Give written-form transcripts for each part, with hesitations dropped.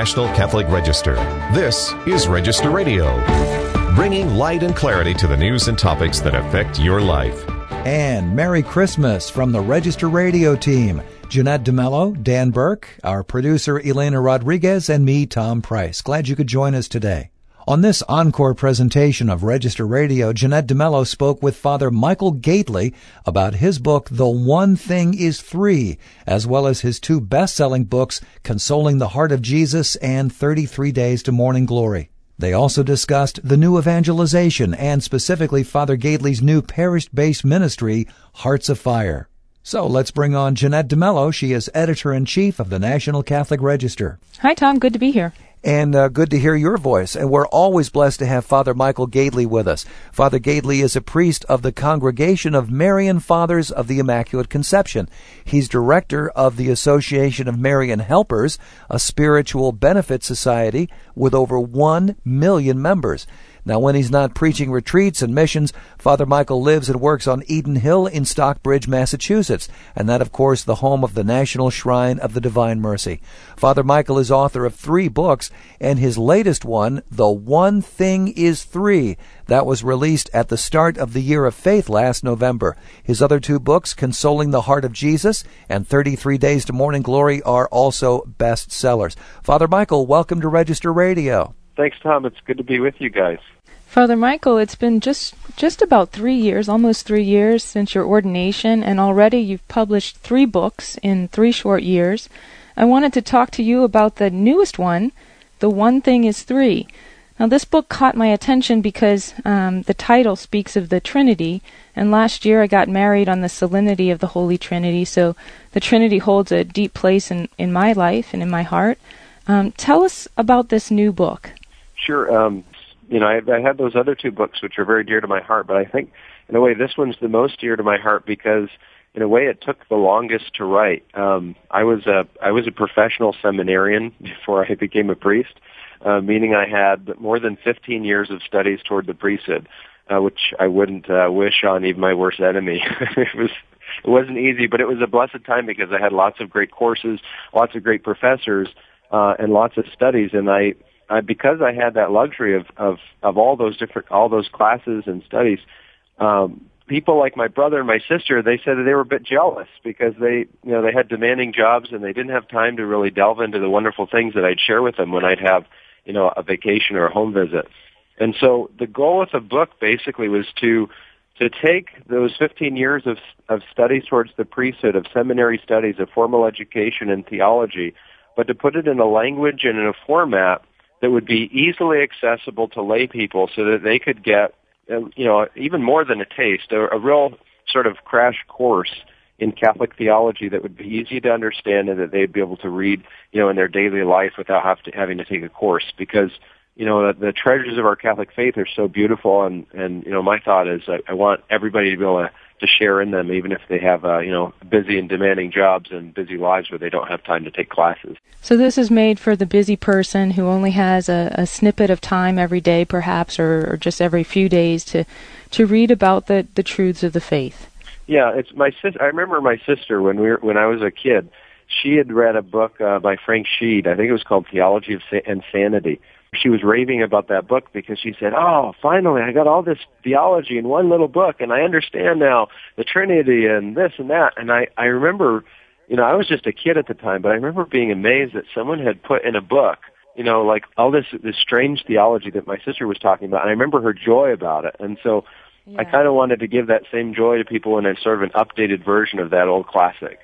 National Catholic Register. This is Register Radio, bringing light and clarity to the news and topics that affect your life. And Merry Christmas from the Register Radio team. Jeanette DeMello, Dan Burke, our producer Elena Rodriguez, and me, Tom Price. Glad you could join us today. On this encore presentation of Register Radio, Jeanette DeMello spoke with Father Michael Gately about his book, The One Thing is Three, as well as his two best-selling books, Consoling the Heart of Jesus and 33 Days to Morning Glory. They also discussed the new evangelization and specifically Father Gately's new parish-based ministry, Hearts of Fire. So let's bring on Jeanette DeMello. She is editor-in-chief of the National Catholic Register. Hi, Tom. Good to be here. And good to hear your voice. And we're always blessed to have Father Michael Gately with us. Father Gately is a priest of the Congregation of Marian Fathers of the Immaculate Conception. He's director of the Association of Marian Helpers, a spiritual benefit society with over 1 million members. Now, when he's not preaching retreats and missions, Father Michael lives and works on Eden Hill in Stockbridge, Massachusetts, and that, of course, the home of the National Shrine of the Divine Mercy. Father Michael is author of 3 books, and his latest one, The One Thing is Three, that was released at the start of the Year of Faith last November. His other 2 books, Consoling the Heart of Jesus and 33 Days to Morning Glory, are also bestsellers. Father Michael, welcome to Register Radio. Thanks, Tom. It's good to be with you guys. Father Michael, it's been just about 3 years, almost 3 years since your ordination, and already you've published 3 books in 3 short years. I wanted to talk to you about the newest one, The One Thing is Three. Now, this book caught my attention because the title speaks of the Trinity, and last year I got married on the Solemnity of the Holy Trinity, so the Trinity holds a deep place in my life and in my heart. Tell us about this new book. Sure. I had those other 2 books, which are very dear to my heart, but I think, in a way, this one's the most dear to my heart because, in a way, it took the longest to write. I was a professional seminarian before I became a priest, meaning I had more than 15 years of studies toward the priesthood, which I wouldn't wish on even my worst enemy. It wasn't easy, but it was a blessed time because I had lots of great courses, lots of great professors, and lots of studies, and I because I had that luxury of all those classes and studies, people like my brother and my sister, they said that they were a bit jealous because they had demanding jobs and they didn't have time to really delve into the wonderful things that I'd share with them when I'd have, a vacation or a home visit. And so the goal with the book basically was to take those 15 years of studies towards the priesthood, of seminary studies, of formal education and theology, but to put it in a language and in a format that would be easily accessible to lay people so that they could get, even more than a taste, a real sort of crash course in Catholic theology that would be easy to understand and that they'd be able to read, in their daily life without having to take a course. Because, the treasures of our Catholic faith are so beautiful, and my thought is I want everybody to be able to share in them, even if they have, busy and demanding jobs and busy lives where they don't have time to take classes. So this is made for the busy person who only has a snippet of time every day, perhaps, or just every few days to read about the truths of the faith. Yeah, it's my sister. I remember my sister when I was a kid. She had read a book by Frank Sheed. I think it was called Theology of Insanity. She was raving about that book because she said, "Oh, finally, I got all this theology in one little book, and I understand now the Trinity and this and that." And I remember, I was just a kid at the time, but I remember being amazed that someone had put in a book, like all this strange theology that my sister was talking about. And I remember her joy about it. And so I kind of wanted to give that same joy to people in a sort of an updated version of that old classic.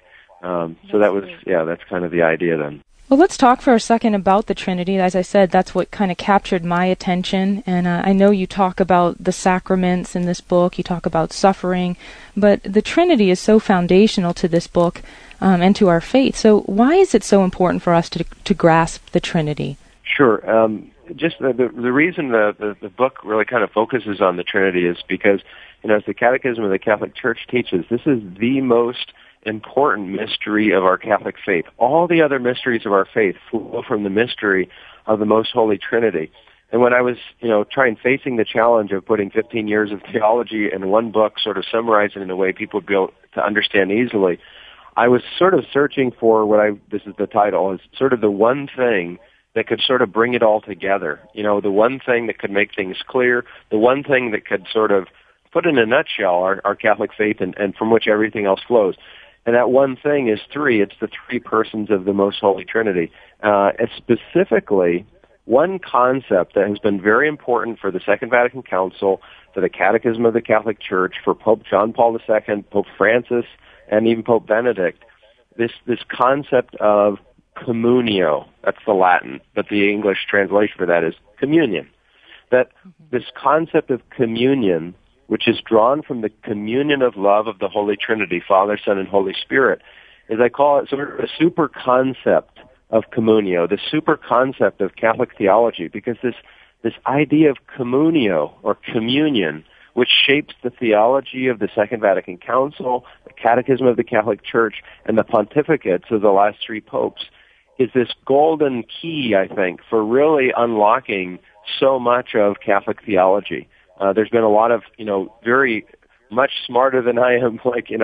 So that's kind of the idea then. Well, let's talk for a second about the Trinity. As I said, that's what kind of captured my attention. And I know you talk about the sacraments in this book. You talk about suffering. But the Trinity is so foundational to this book and to our faith. So why is it so important for us to grasp the Trinity? Sure. Just the reason the book really kind of focuses on the Trinity is because, as the Catechism of the Catholic Church teaches, this is the most important mystery of our Catholic faith. All the other mysteries of our faith flow from the mystery of the Most Holy Trinity. And when I was, facing the challenge of putting 15 years of theology in one book, sort of summarizing in a way people would be able to understand easily, I was sort of searching for this is the title, is sort of the one thing that could sort of bring it all together. You know, the one thing that could make things clear, the one thing that could sort of put in a nutshell our Catholic faith and from which everything else flows. And that one thing is three. It's the three persons of the Most Holy Trinity. And specifically, one concept that has been very important for the Second Vatican Council, for the Catechism of the Catholic Church, for Pope John Paul II, Pope Francis, and even Pope Benedict, this concept of communio. That's the Latin, but the English translation for that is communion. That this concept of communion, which is drawn from the communion of love of the Holy Trinity, Father, Son, and Holy Spirit, is, I call it sort of a super concept of communio, the super concept of Catholic theology, because this idea of communio, or communion, which shapes the theology of the Second Vatican Council, the Catechism of the Catholic Church, and the pontificates of the last three popes, is this golden key, I think, for really unlocking so much of Catholic theology. There's been a lot of, very much smarter than I am,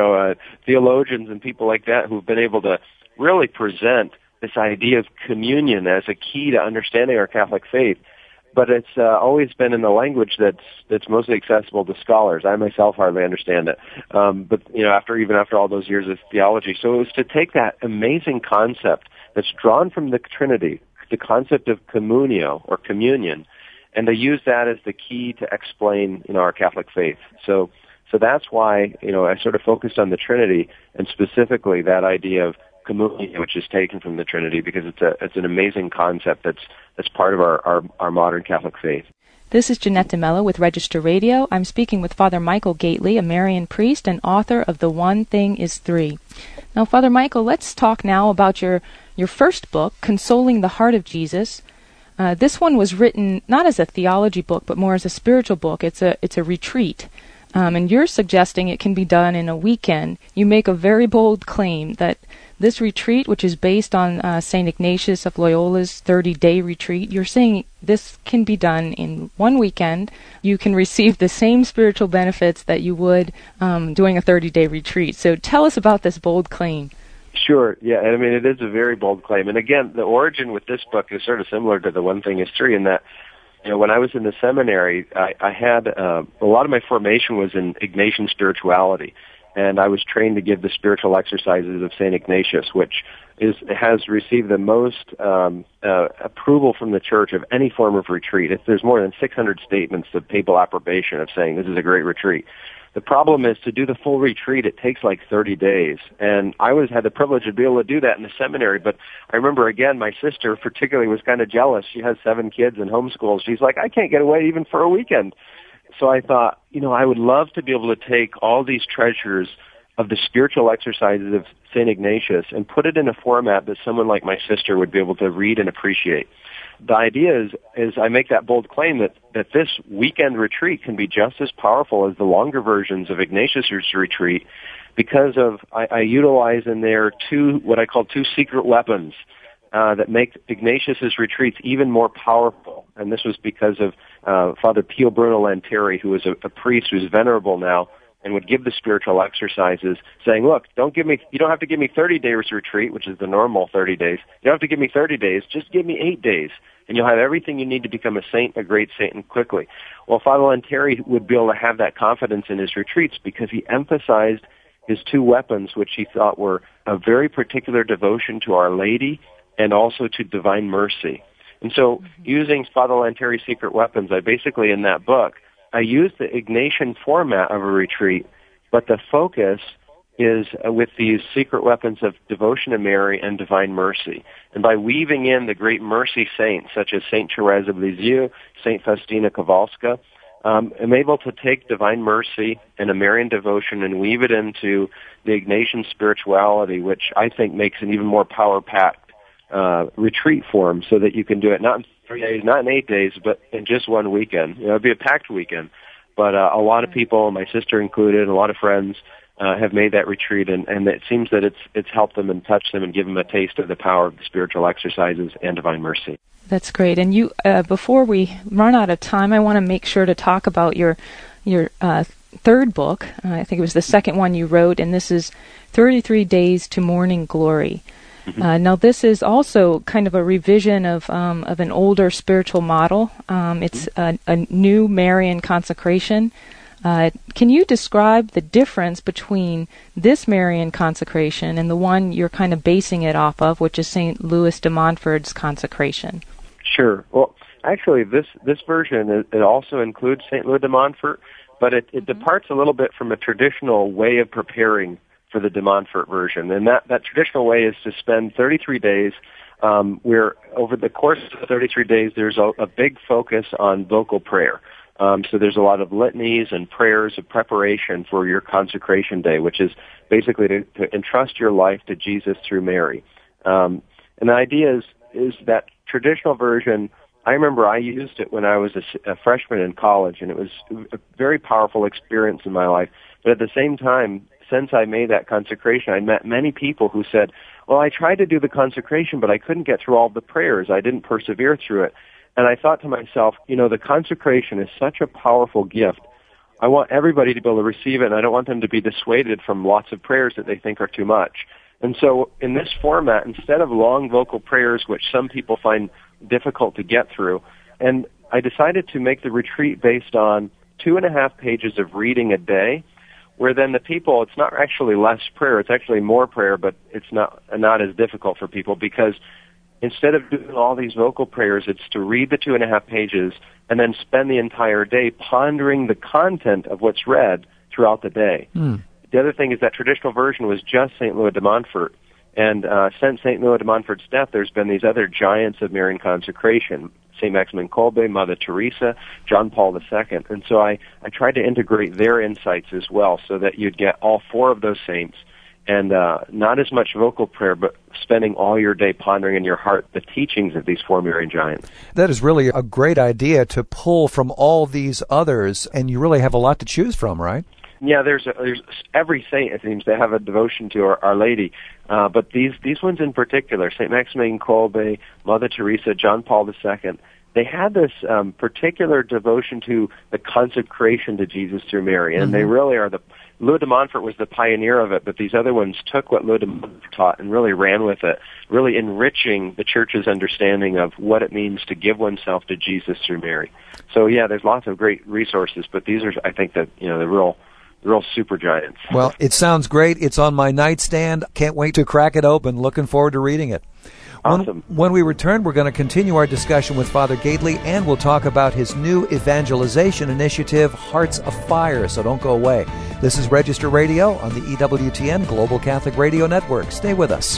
theologians and people like that who've been able to really present this idea of communion as a key to understanding our Catholic faith. But it's always been in the language that's mostly accessible to scholars. I myself hardly understand it. But after all those years of theology, so it was to take that amazing concept that's drawn from the Trinity, the concept of communio or communion, and to use that as the key to explain, our Catholic faith. So that's why, I sort of focused on the Trinity and specifically that idea of communion, which is taken from the Trinity, because it's an amazing concept that's part of our modern Catholic faith. This is Jeanette DeMello with Register Radio. I'm speaking with Father Michael Gately, a Marian priest and author of The One Thing is Three. Now, Father Michael, let's talk now about your first book, Consoling the Heart of Jesus. This one was written not as a theology book, but more as a spiritual book. It's a retreat. And you're suggesting it can be done in a weekend. You make a very bold claim that this retreat, which is based on St. Ignatius of Loyola's 30-day retreat, you're saying this can be done in one weekend. You can receive the same spiritual benefits that you would doing a 30-day retreat. So tell us about this bold claim. Sure. Yeah, I mean, it is a very bold claim. And again, the origin with this book is sort of similar to The One Thing is Three in that, when I was in the seminary, I had a lot of my formation was in Ignatian spirituality. And I was trained to give the spiritual exercises of St. Ignatius, which has received the most approval from the Church of any form of retreat. There's more than 600 statements of papal approbation of saying this is a great retreat. The problem is to do the full retreat, it takes like 30 days. And I had the privilege to be able to do that in the seminary. But I remember, again, my sister particularly was kind of jealous. She has 7 kids and homeschools. She's like, I can't get away even for a weekend. So I thought, I would love to be able to take all these treasures of the spiritual exercises of St. Ignatius and put it in a format that someone like my sister would be able to read and appreciate. The idea is I make that bold claim that this weekend retreat can be just as powerful as the longer versions of Ignatius' retreat because of I utilize in there what I call two secret weapons that make Ignatius' retreats even more powerful. And this was because of Father Pio Bruno Lanteri, who is a priest who's venerable now, and would give the spiritual exercises, saying, look, you don't have to give me 30 days retreat, which is the normal 30 days. You don't have to give me 30 days, just give me 8 days, and you'll have everything you need to become a saint, a great saint, and quickly. Well, Father Lanteri would be able to have that confidence in his retreats because he emphasized his two weapons, which he thought were a very particular devotion to Our Lady and also to divine mercy. And so, using Father Lanteri's secret weapons, I basically, in that book, I use the Ignatian format of a retreat, but the focus is with these secret weapons of devotion to Mary and divine mercy. And by weaving in the great mercy saints, such as Saint Therese of Lisieux, Saint Faustina Kowalska, I'm able to take divine mercy and a Marian devotion and weave it into the Ignatian spirituality, which I think makes an even more power-packed retreat form, so that you can do it not in 3 days, not in 8 days, but in just one weekend. It'd be a packed weekend. But a lot of people, my sister included, a lot of friends have made that retreat, and it seems that it's helped them and touched them and given them a taste of the power of the spiritual exercises and divine mercy. That's great. And you, before we run out of time, I want to make sure to talk about your third book. I think it was the second one you wrote, and this is 33 Days to Morning Glory. Now, this is also kind of a revision of an older spiritual model. It's a new Marian consecration. Can you describe the difference between this Marian consecration and the one you're kind of basing it off of, which is St. Louis de Montfort's consecration? Sure. Well, actually, this version, it also includes St. Louis de Montfort, but it departs a little bit from a traditional way of preparing for the de Montfort version. And that traditional way is to spend 33 days where over the course of the 33 days there's a big focus on vocal prayer. So there's a lot of litanies and prayers of preparation for your consecration day, which is basically to entrust your life to Jesus through Mary. And the idea is that traditional version, I remember I used it when I was a freshman in college, and it was a very powerful experience in my life. But at the same time, since I made that consecration, I met many people who said, well, I tried to do the consecration, but I couldn't get through all the prayers. I didn't persevere through it. And I thought to myself, the consecration is such a powerful gift. I want everybody to be able to receive it, and I don't want them to be dissuaded from lots of prayers that they think are too much. And so in this format, instead of long vocal prayers, which some people find difficult to get through, and I decided to make the retreat based on 2.5 pages of reading a day, where then the people, it's not actually less prayer, it's actually more prayer, but it's not as difficult for people, because instead of doing all these vocal prayers, it's to read the 2.5 pages and then spend the entire day pondering the content of what's read throughout the day. The other thing is that traditional version was just St. Louis de Montfort. And since St. Louis de Montfort's death, there's been these other giants of Marian consecration, St. Maximin Kolbe, Mother Teresa, John Paul II. And so I tried to integrate their insights as well so that you'd get all 4 of those saints, and not as much vocal prayer, but spending all your day pondering in your heart the teachings of these 4 Marian giants. That is really a great idea, to pull from all these others, and you really have a lot to choose from, right? Yeah, there's every saint, it seems, to have a devotion to Our Lady, but these ones in particular, St. Maximin Kolbe, Mother Teresa, John Paul II, they had this particular devotion to the consecration to Jesus through Mary, and they really are Louis de Montfort was the pioneer of it, but these other ones took what Louis de Montfort taught and really ran with it, really enriching the Church's understanding of what it means to give oneself to Jesus through Mary. So yeah, there's lots of great resources, but these are, I think, the real super giants. Well, it sounds great. It's on my nightstand. Can't wait to crack it open. Looking forward to reading it. Awesome. When we return, we're going to continue our discussion with Father Gadely, and we'll talk about his new evangelization initiative, Hearts of Fire, so don't go away. This is Register Radio on the EWTN Global Catholic Radio Network. Stay with us.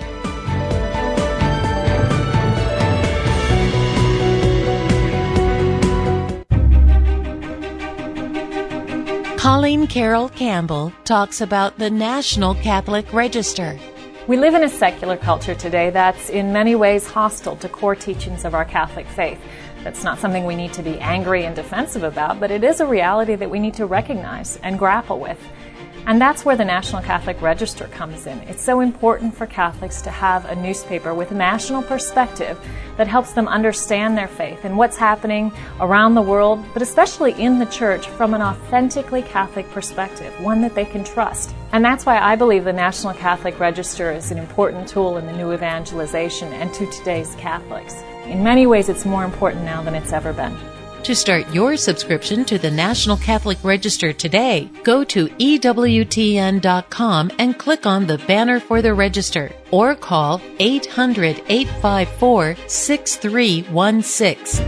Colleen Carroll Campbell talks about the National Catholic Register. We live in a secular culture today that's in many ways hostile to core teachings of our Catholic faith. That's not something we need to be angry and defensive about, but it is a reality that we need to recognize and grapple with. And that's where the National Catholic Register comes in. It's so important for Catholics to have a newspaper with a national perspective that helps them understand their faith and what's happening around the world, but especially in the Church from an authentically Catholic perspective, one that they can trust. And that's why I believe the National Catholic Register is an important tool in the new evangelization and to today's Catholics. In many ways, it's more important now than it's ever been. To start your subscription to the National Catholic Register today, go to EWTN.com and click on the banner for the register, or call 800-854-6316.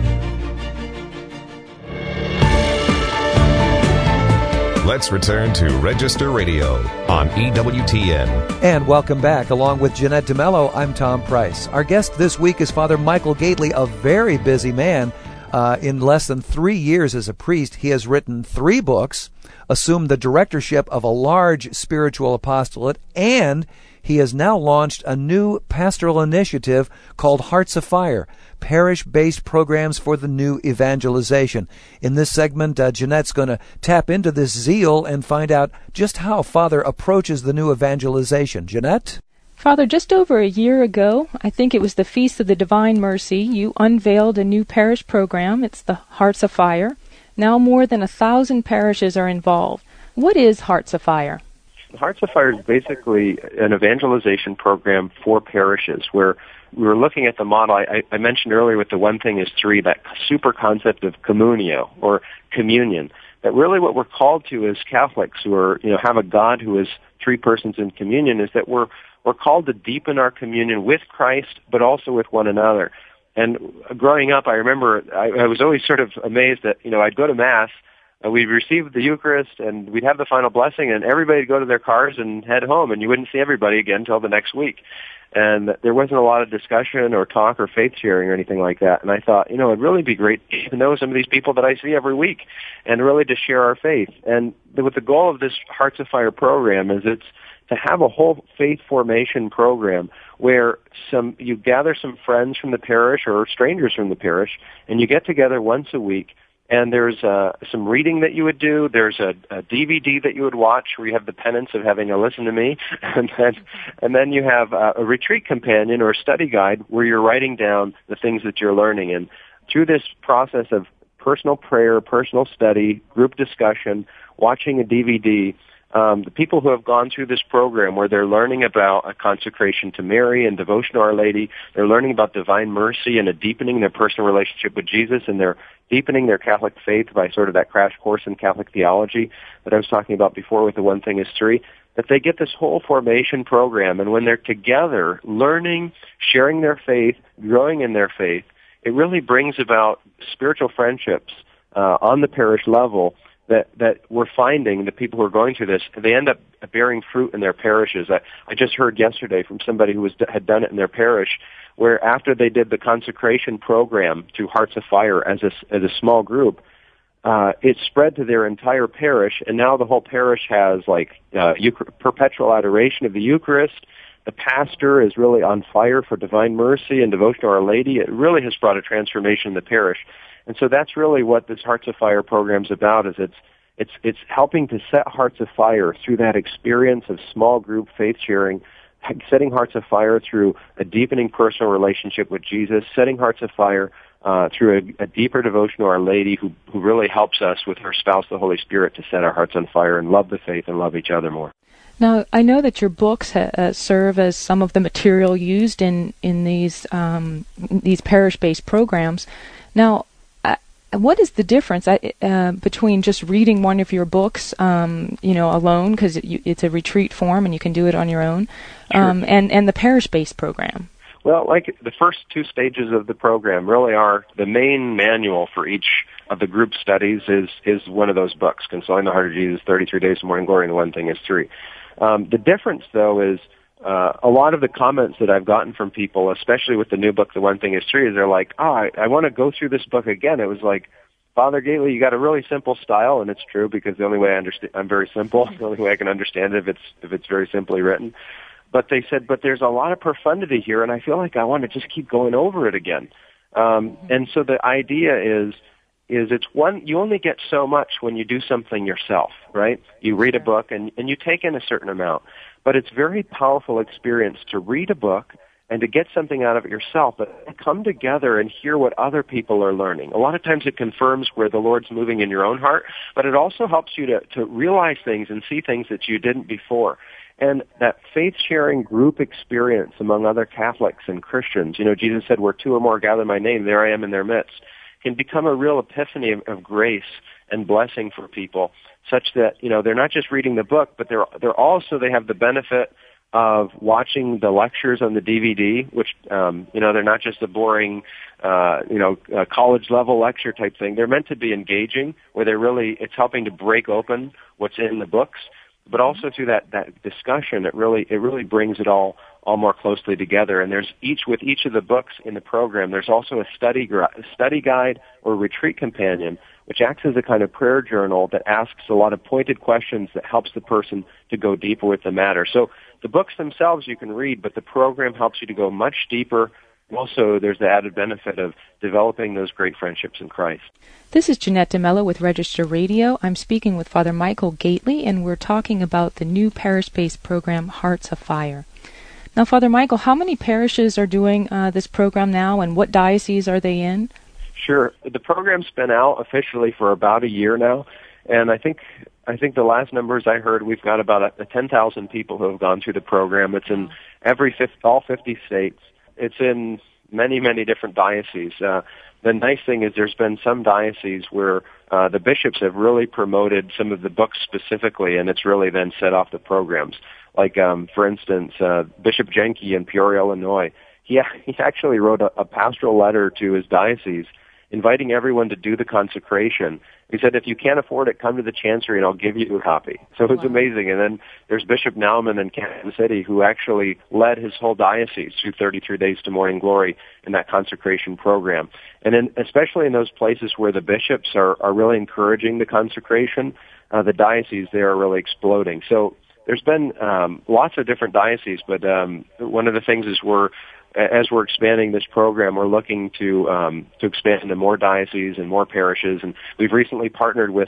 Let's return to Register Radio on EWTN. And welcome back. Along with Jeanette DeMello, I'm Tom Price. Our guest this week is Father Michael Gadely, a very busy man. In less than 3 years as a priest, he has written 3 books, assumed the directorship of a large spiritual apostolate, and he has now launched a new pastoral initiative called Hearts of Fire, parish-based programs for the new evangelization. In this segment, Jeanette's going to tap into this zeal and find out just how Father approaches the new evangelization. Jeanette? Father, just over a year ago, I think it was the Feast of the Divine Mercy, you unveiled a new parish program. It's the Hearts of Fire. Now more than 1,000 parishes are involved. What is Hearts of Fire? Hearts of Fire is basically an evangelization program for parishes where we were looking at the model I mentioned earlier with the one thing is three, that super concept of communio, or communion. That really what we're called to as Catholics who are, have a God who is three persons in communion is that we're called to deepen our communion with Christ, but also with one another. And growing up, I remember I was always sort of amazed that, I'd go to Mass, we'd receive the Eucharist, and we'd have the final blessing, and everybody would go to their cars and head home, and you wouldn't see everybody again until the next week. And there wasn't a lot of discussion or talk or faith sharing or anything like that. And I thought, it'd really be great to know some of these people that I see every week and really to share our faith. And with the goal of this Hearts of Fire program is it's to have a whole faith formation program where you gather some friends from the parish or strangers from the parish, and you get together once a week. And there's some reading that you would do. There's a DVD that you would watch where you have the penance of having to listen to me. And then you have a retreat companion or a study guide where you're writing down the things that you're learning. And through this process of personal prayer, personal study, group discussion, watching a DVD, the people who have gone through this program where they're learning about a consecration to Mary and devotion to Our Lady, they're learning about divine mercy and a deepening their personal relationship with Jesus, and they're deepening their Catholic faith by sort of that crash course in Catholic theology that I was talking about before with the One Thing is Three, that they get this whole formation program, and when they're together learning, sharing their faith, growing in their faith, it really brings about spiritual friendships on the parish level that we're finding the people who are going through this, they end up bearing fruit in their parishes. I just heard yesterday from somebody who had done it in their parish, where after they did the consecration program through Hearts of Fire as a small group, it spread to their entire parish, and now the whole parish has perpetual adoration of the Eucharist. The pastor is really on fire for divine mercy and devotion to Our Lady. It really has brought a transformation in the parish. And so that's really what this Hearts of Fire program is about, is it's helping to set Hearts of Fire through that experience of small group faith sharing, setting Hearts of Fire through a deepening personal relationship with Jesus, setting Hearts of Fire through a deeper devotion to Our Lady who really helps us with her spouse, the Holy Spirit, to set our hearts on fire and love the faith and love each other more. Now, I know that your books serve as some of the material used in these parish-based programs. Now, what is the difference between just reading one of your books, alone, because it's a retreat form and you can do it on your own, sure. and the parish-based program? Well, like the first two stages of the program really are the main manual for each of the group studies is one of those books, Consoling the Heart of Jesus, 33 Days of Morning Glory, and The One Thing is Three. The difference, though, is a lot of the comments that I've gotten from people, especially with the new book, The One Thing is Three, is they're like, I want to go through this book again. It was like, Father Gately, you got a really simple style, and it's true because the only way I'm very simple. The only way I can understand it if it's very simply written. But they said, but there's a lot of profundity here, and I feel like I want to just keep going over it again. And so the idea is it's you only get so much when you do something yourself, right? You read a book and you take in a certain amount. But it's a very powerful experience to read a book and to get something out of it yourself, but come together and hear what other people are learning. A lot of times it confirms where the Lord's moving in your own heart, but it also helps you to realize things and see things that you didn't before. And that faith-sharing group experience among other Catholics and Christians, Jesus said, where two or more gather in my name, there I am in their midst, can become a real epiphany of grace and blessing for people, such that, they're not just reading the book, but they have the benefit of watching the lectures on the DVD, which, they're not just a boring, college-level lecture type thing. They're meant to be engaging, where it's helping to break open what's in the books. But also through that discussion, it really brings it all more closely together. And with each of the books in the program, there's also a study guide or retreat companion, which acts as a kind of prayer journal that asks a lot of pointed questions that helps the person to go deeper with the matter. So the books themselves you can read, but the program helps you to go much deeper. Also, there's the added benefit of developing those great friendships in Christ. This is Jeanette DeMello with Register Radio. I'm speaking with Father Michael Gately, and we're talking about the new parish-based program, Hearts of Fire. Now, Father Michael, how many parishes are doing this program now, and what diocese are they in? Sure. The program's been out officially for about a year now, and I think I think the last numbers I heard, we've got about 10,000 people who have gone through the program. It's in all 50 states. It's in many, many different dioceses. The nice thing is there's been some dioceses where the bishops have really promoted some of the books specifically, and it's really then set off the programs. Like, for instance, Bishop Jenke in Peoria, Illinois, he actually wrote a pastoral letter to his diocese inviting everyone to do the consecration. He said, if you can't afford it, come to the chancery and I'll give you a copy. So it's amazing. And then there's Bishop Nauman in Kansas City who actually led his whole diocese through 33 Days to Morning Glory in that consecration program. And then, especially in those places where the bishops are really encouraging the consecration, the dioceses there are really exploding. So there's been lots of different dioceses, but one of the things is as we're expanding this program, we're looking to expand into more dioceses and more parishes, and we've recently partnered with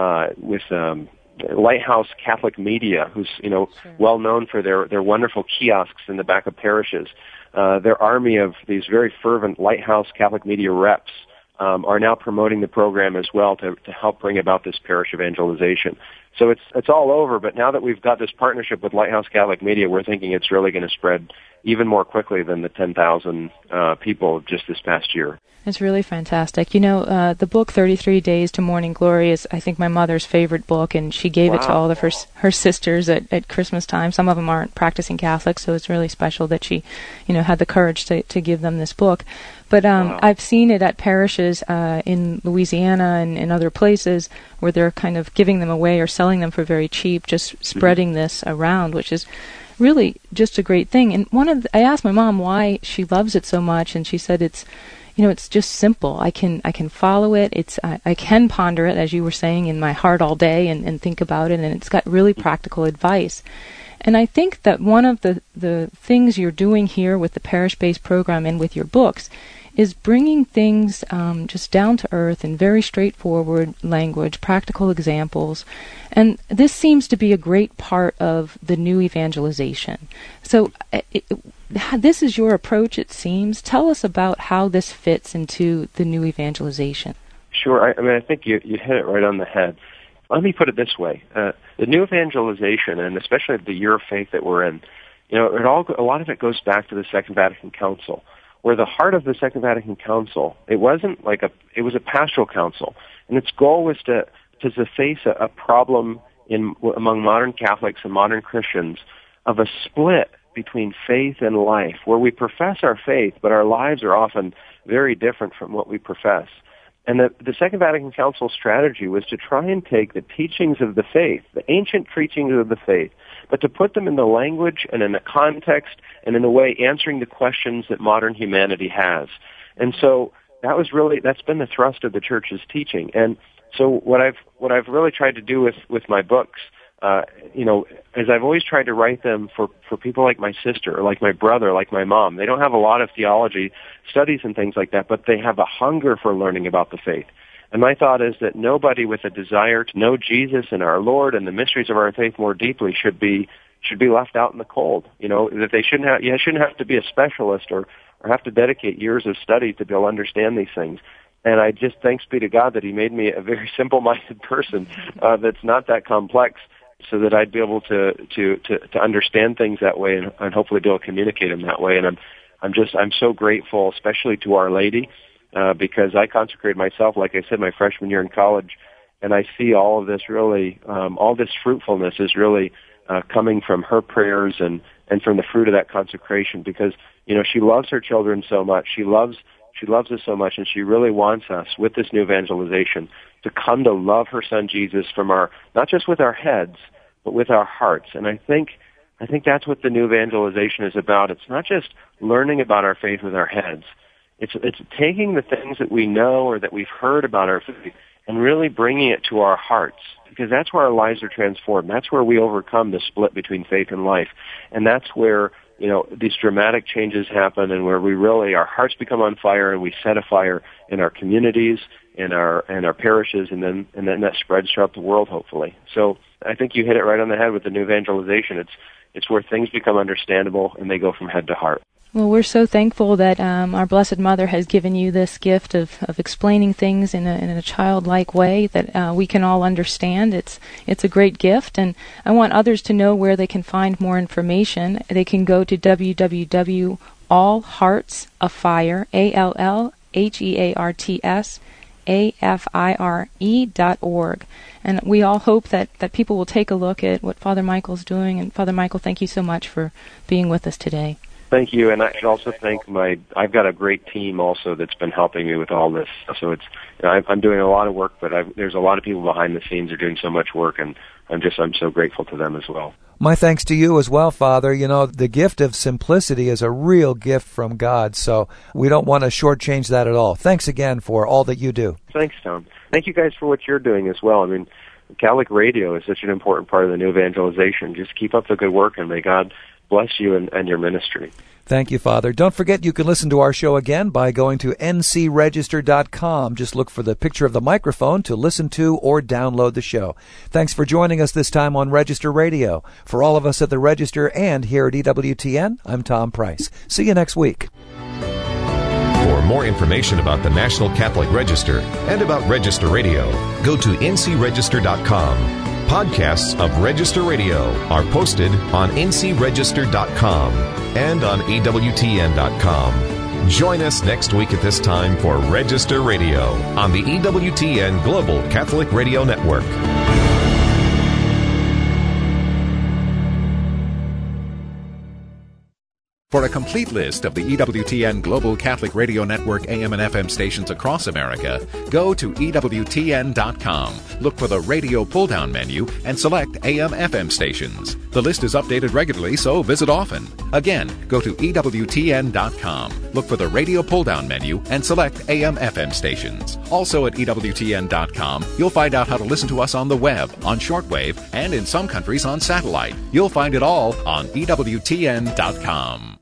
Lighthouse Catholic Media, who's well known for their wonderful kiosks in the back of parishes. Their army of these very fervent Lighthouse Catholic Media reps are now promoting the program as well to help bring about this parish evangelization. So it's all over, but now that we've got this partnership with Lighthouse Catholic Media, we're thinking it's really going to spread even more quickly than the 10,000 people just this past year. It's really fantastic. The book 33 Days to Morning Glory is, I think, my mother's favorite book, and she gave it to all of her sisters at Christmas time. Some of them aren't practicing Catholics, so it's really special that she, had the courage to give them this book. But I've seen it at parishes in Louisiana and in other places where they're kind of giving them away or selling them for very cheap, just spreading this around, which is really just a great thing. And I asked my mom why she loves it so much, and she said it's just simple. I can follow it. I can ponder it, as you were saying, in my heart all day and think about it, and it's got really practical advice. And I think that one of the things you're doing here with the parish-based program and with your books is bringing things just down to earth in very straightforward language, practical examples. And this seems to be a great part of the new evangelization. So this is your approach, it seems. Tell us about how this fits into the new evangelization. Sure. I think you hit it right on the head. Let me put it this way. The new evangelization, and especially the year of faith that we're in, a lot of it goes back to the Second Vatican Council, where the heart of the Second Vatican Council, it was a pastoral council, and its goal was to face a problem among modern Catholics and modern Christians of a split between faith and life, where we profess our faith, but our lives are often very different from what we profess. And the Second Vatican Council strategy was to try and take the teachings of the faith, the ancient teachings of the faith, but to put them in the language and in the context and in a way answering the questions that modern humanity has. And so that's been the thrust of the Church's teaching. And so what I've really tried to do with my books, is I've always tried to write them for people like my sister, or like my brother, like my mom. They don't have a lot of theology studies and things like that, but they have a hunger for learning about the faith. And my thought is that nobody with a desire to know Jesus and our Lord and the mysteries of our faith more deeply should be left out in the cold. That they shouldn't have to be a specialist or have to dedicate years of study to be able to understand these things. And I just, thanks be to God that He made me a very simple-minded person that's not that complex, so that I'd be able to understand things that way and hopefully be able to communicate them that way. And I'm so grateful, especially to Our Lady, because I consecrated myself, like I said, my freshman year in college, and I see all of this really, all this fruitfulness is really coming from her prayers and from the fruit of that consecration, because she loves her children so much. She loves us so much, and she really wants us, with this new evangelization, to come to love her Son Jesus from not just with our heads, but with our hearts. And I think that's what the new evangelization is about. It's not just learning about our faith with our heads. It's taking the things that we know or that we've heard about our faith and really bringing it to our hearts, because that's where our lives are transformed. That's where we overcome the split between faith and life. And that's where these dramatic changes happen, and where our hearts become on fire, and we set a fire in our communities, in our parishes, and then that spreads throughout the world, hopefully. So I think you hit it right on the head with the new evangelization. It's where things become understandable and they go from head to heart. Well, we're so thankful that our Blessed Mother has given you this gift of explaining things in a childlike way that we can all understand. It's a great gift, and I want others to know where they can find more information. They can go to www.allheartsafire, ALLHEARTSAFIRE.org. And we all hope that people will take a look at what Father Michael's doing. And Father Michael, thank you so much for being with us today. Thank you, and I should also thank I've got a great team also that's been helping me with all this. So it's, I'm doing a lot of work, but there's a lot of people behind the scenes who are doing so much work, and I'm so grateful to them as well. My thanks to you as well, Father. The gift of simplicity is a real gift from God, so we don't want to shortchange that at all. Thanks again for all that you do. Thanks, Tom. Thank you guys for what you're doing as well. I mean, Catholic radio is such an important part of the new evangelization. Just keep up the good work, and may God bless you and your ministry. Thank you, Father. Don't forget you can listen to our show again by going to ncregister.com. Just look for the picture of the microphone to listen to or download the show. Thanks for joining us this time on Register Radio. For all of us at the Register and here at EWTN, I'm Tom Price. See you next week. For more information about the National Catholic Register and about Register Radio, go to ncregister.com. Podcasts of Register Radio are posted on ncregister.com and on EWTN.com. Join us next week at this time for Register Radio on the EWTN Global Catholic Radio Network. For a complete list of the EWTN Global Catholic Radio Network AM and FM stations across America, go to EWTN.com. Look for the radio pull-down menu and select AM/FM stations. The list is updated regularly, so visit often. Again, go to EWTN.com. Look for the radio pull-down menu and select AM/FM stations. Also at EWTN.com, you'll find out how to listen to us on the web, on shortwave, and in some countries on satellite. You'll find it all on EWTN.com.